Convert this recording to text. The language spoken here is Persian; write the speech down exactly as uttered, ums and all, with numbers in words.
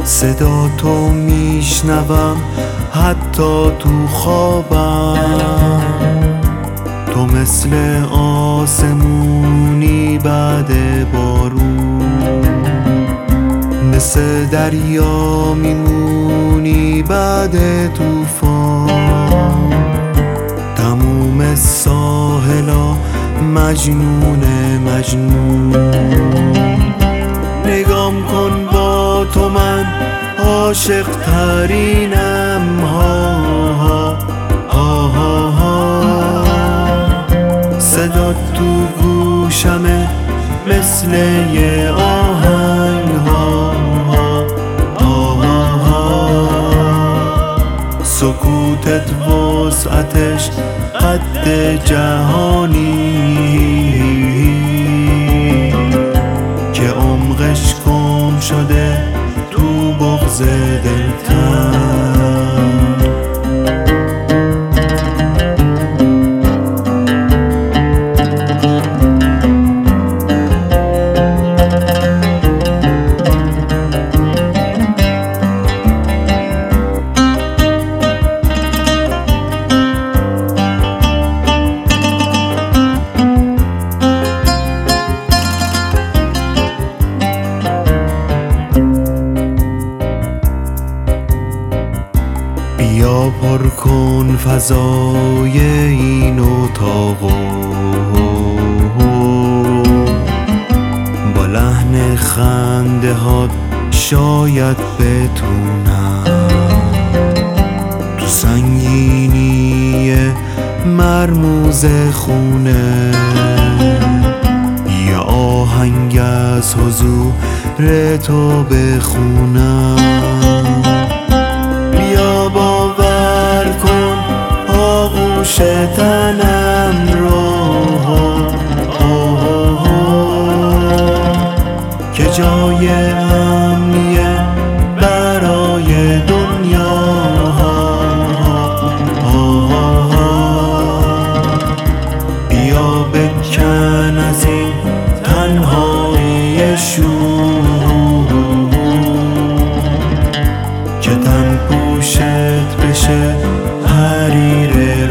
صدا تو میشنوم حتی تو خوابم، تو مثل آسمونی بعد بارون، مثل دریا میمونی بعد طوفان. تموم ساحلا مجنون مجنون، نگام کن با تو من عاشق ترینم. ها ها ها ها ها صدا تو گوشمه مثل یه آهنگ. ها ها ها ها سکوتت وسعتش قد جهانی، که عمقش گم شده تو بغض دلتن. بیا پر کن فضای این اتاقو، با لحن خنده هات شاید بتونم تو سنگینی مرموز خونه یه آهنگ از حضور تو بخونم. بیا باور کن آغوش تنم رو، که جای امنیه برای دنیا. بیا بکن از این تنهایی شور، که تن پوشت بشه حریر